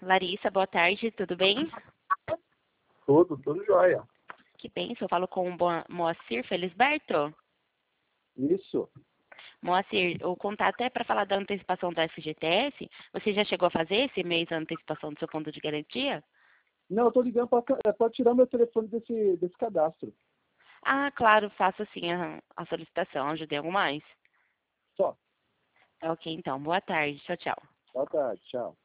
Larissa, boa tarde, tudo bem? Tudo jóia. Que bem, eu falo com o Moacir Felisberto. Isso. Moacir, o contato é para falar da antecipação da FGTS. Você já chegou a fazer esse mês a antecipação do seu fundo de garantia? Não, eu tô ligando para tirar meu telefone desse cadastro. Ah, claro, faço sim a solicitação. Ajudei algo mais? Só. Ok, então. Boa tarde. Tchau, tchau. Boa tarde, tchau.